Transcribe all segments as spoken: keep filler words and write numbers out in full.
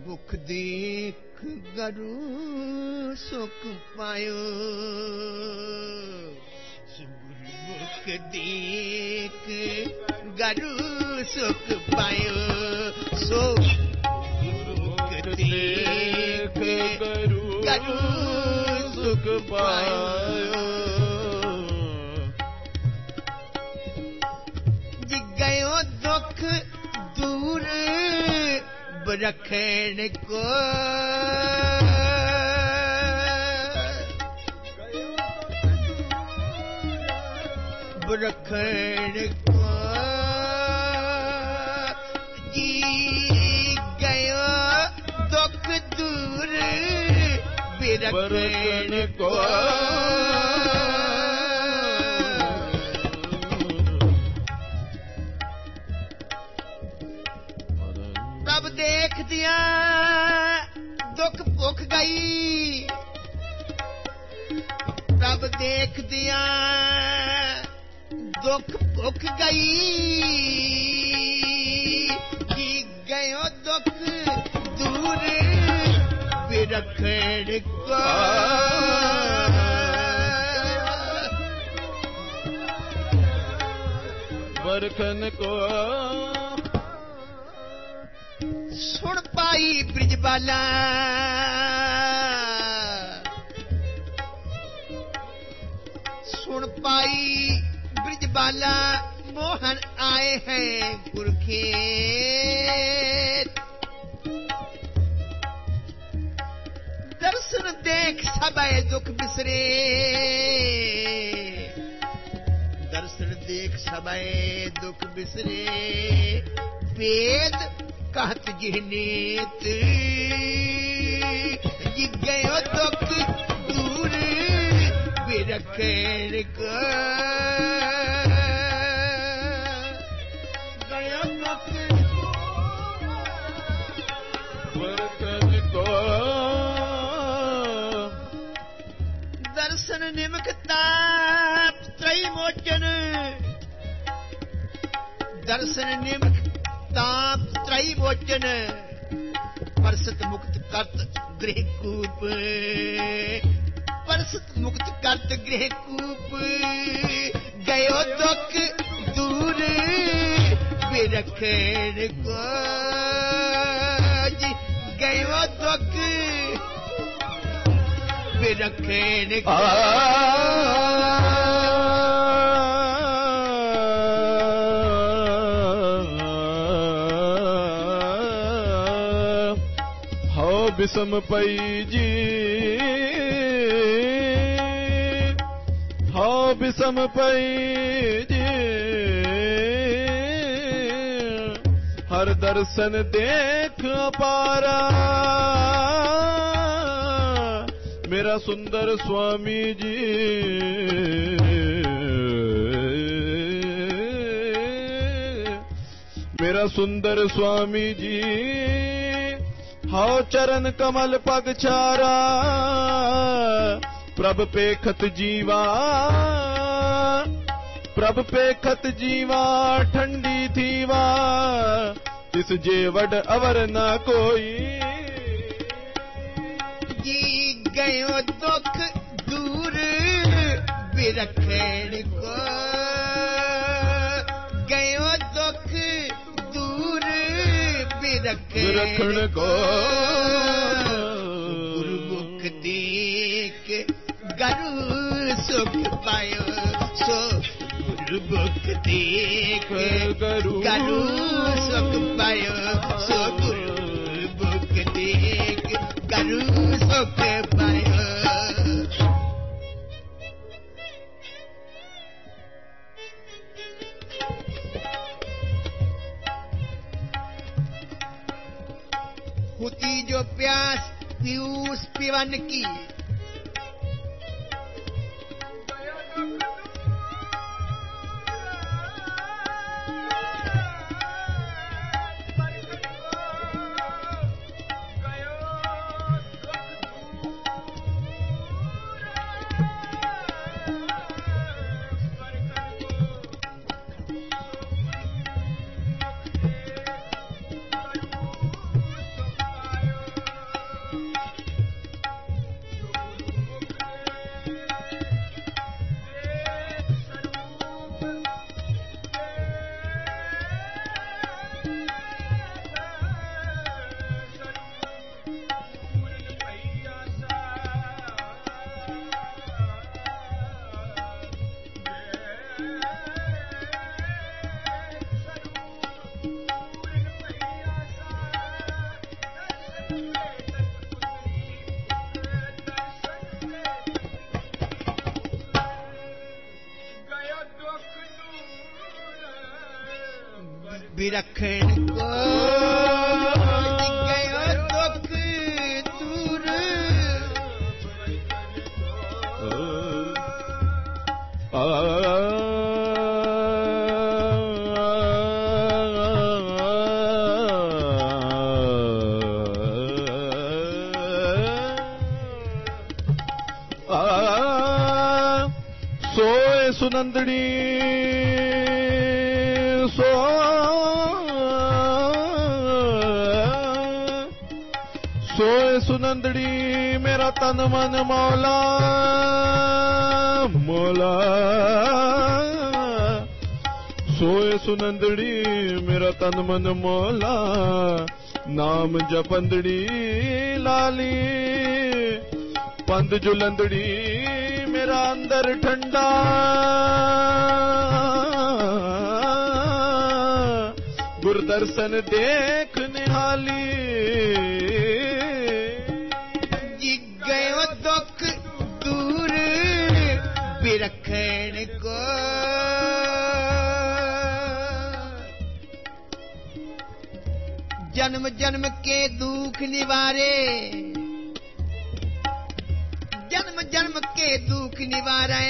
मुख देख गरु सुख पायो मुख देख गरु सुख पायो सो मुख देख गरु सुख पायो जी गयो दुख दूर रखण को रखण को जी गयो दुख दूर रखण को प्रभ देख दिया दुख भुख गई प्रभ देख दिया दुख भुख गई जी गयो दुख दूर रखण को बरखन को सुन पाई ब्रिजबाला सुन पाई ब्रिजबाला मोहन आए हैं गुरखेत दर्शन देख सब दुख बिसरे दर्शन देख सब दुख बिसरे वेद कहत जिहनेत जी गयो दुख दूर बिरखण को गयो दुख बरखन को दर्शन निमकता त्रय मोचन दर्शन निमक ताप त्रय मोचन परसत मुक्त करत गृह कूप परसत मुक्त करत गृह कूप गयो दुख दूर बिरखण को जी गयो दुख बिरखण को बिसम पई जी हो बिसम पई जी हर दर्शन देख अपारा मेरा सुंदर स्वामी जी मेरा सुंदर स्वामी जी हाउ चरण कमल पग चारा प्रभ पेखत जीवा प्रभ पेखत जीवा ठंडी थीवा तिस जे वड अवर न कोई जी गयो दुख दूर बिरखण को गयो दुख दूर बिरखण को गुरुमुख देख गरु सुख पायो सो गुरुमुख देख गरु गरु सुख पायो सो गुरुमुख देख गरु सुख पायो होती जो प्यास पीयूष पिवन की बिरखण को गयो दुख दूर सोए सुनंदड़ी सो सोए सुनंदड़ी मेरा तन मन मौला मौला सोए सुनंदड़ी मेरा तन मन मौला नाम जपंदड़ी लाली पंद जुलंदड़ी मेरा अंदर ठंडा गुरदर्शन देख निहाली जी गयो दुख दूर बिरखण को जन्म जन्म के दुख निवारे जन्म जन्म के दुख निवारे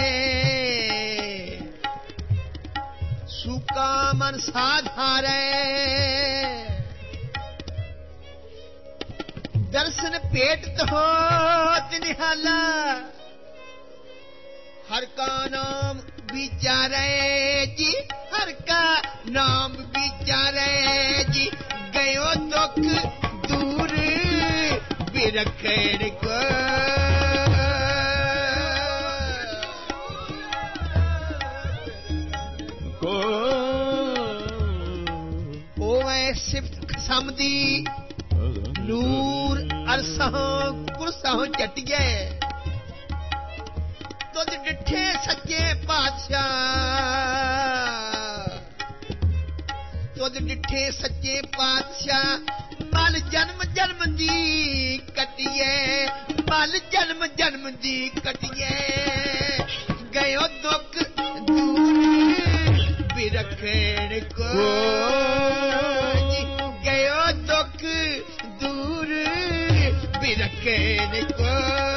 सुका मन साधारे दर्शन पेट तो निहाला हर का नाम विचारे जी हर का नाम विचारे जी गयो दुख दूर बिरखण को समदी नूर अरसह कुरसह चटिए तुझ डिठे सच्चे पातशाह तुझ डिठे सच्चे पातशाह मल जन्म जन्म दी कटिए मल जन्म जन्म दी कटिए गयो दुख दूर बिरखण को गयो दुख दूर बिरखण को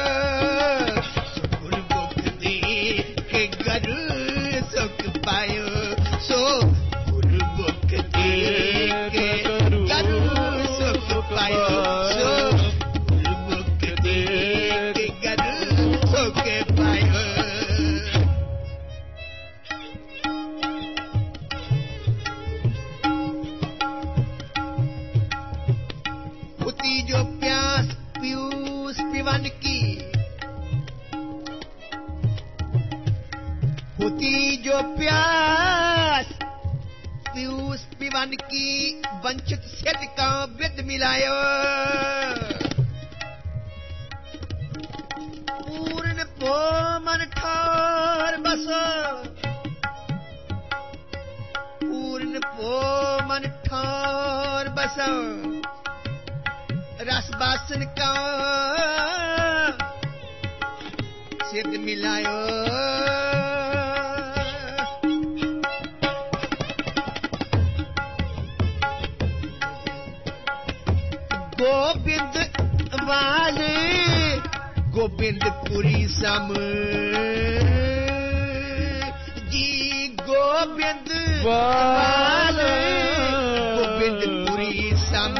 गुरमुख दी के गरु सुख पायो सो गुरमुख दी के गरु सुख पायो सो गुरमुख दी के गरु सुख पायो जो प्यास पीयूष पिवन की होती जो प्यास पीयूष पिवन की वंचित सिद्ध का विद मिलायो पूर्ण पो मन ठार बसो पूर्ण पो मन ठार बसो रस बासन का सिद्ध मिलायो गोविंद वाले गोविंदपुरी सम जी गोविंद वाले गोविंदपुरी सम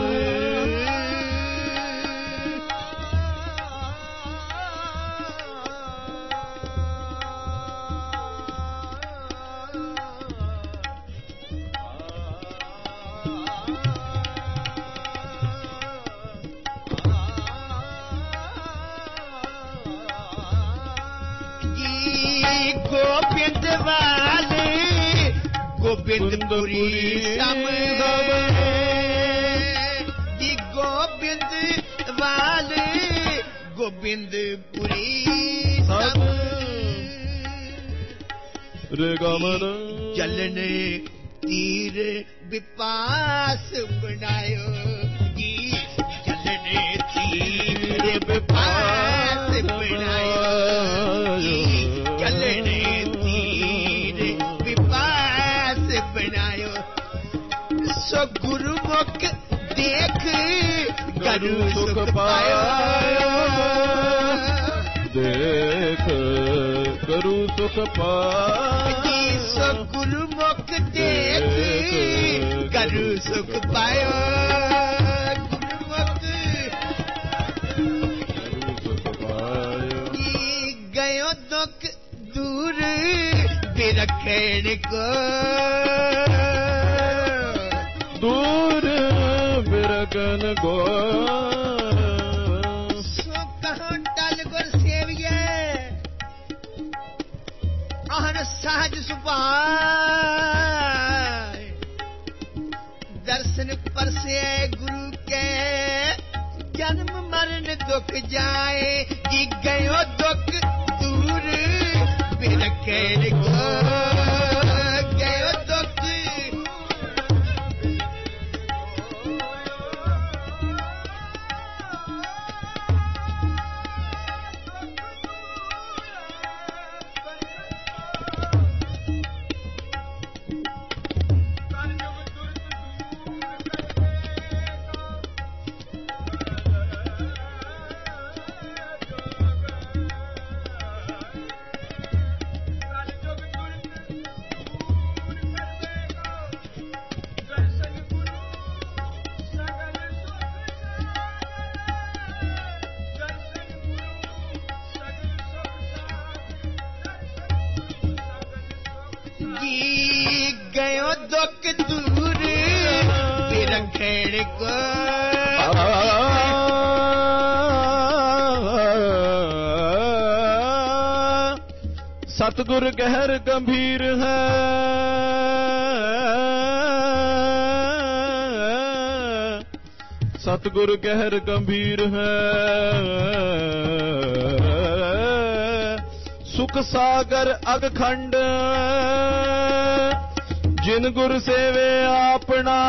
गोविंद वाले गोविंदपुरी सम जी गोविंद वाले गोविंदपुरी सम रे गमन जलने तीर विपास बनायो जी जलने तीर विपास बनायो जलने तीर विपास बनायो करु सुख पायो देख करु सुख पायो सो गुरुमुख देख करु सुख पायो गुरुमुख करु सुख पायो गयो दुख दूर बिरखेड़ को दूर बिरगन गो सो कहाँ टल गुर सेविए आहन सहज सुभाय दर्शन परसे गुरु के जन्म मरण दुख जाए जी गयो दुख दूर बिरखेड़ को गयो दुख गयो दुख दूर बिरखेड़ को सतगुर गहर गंभीर है सतगुर गहर गंभीर है सुख सागर अगखंड जिन गुर सेवे आपना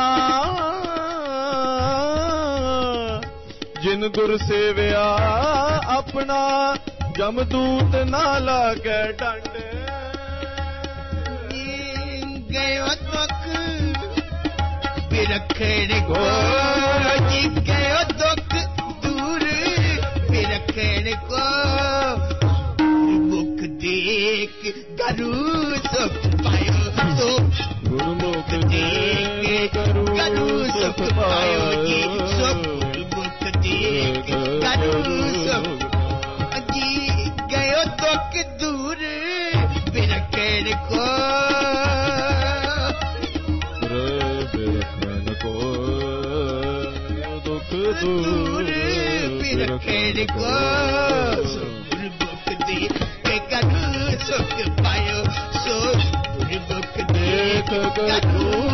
जिन गुर सेविया अपना जमदूत ना लागे डंड गयो दुख बिरखेड़ को जी गयो दुख दूर बिरखेड़ को मुख देख गरु सुख पायो तो गुरुमुख देख गरु सुख पायो जी सुख मुख देख गरु सुख जी गयो दुख दूर बिरखेड़ को बिरखन को दुख दूर बिरखेड़ को गुरुमुख देख गरु सुख पायो सो गुरुमुख देख गरु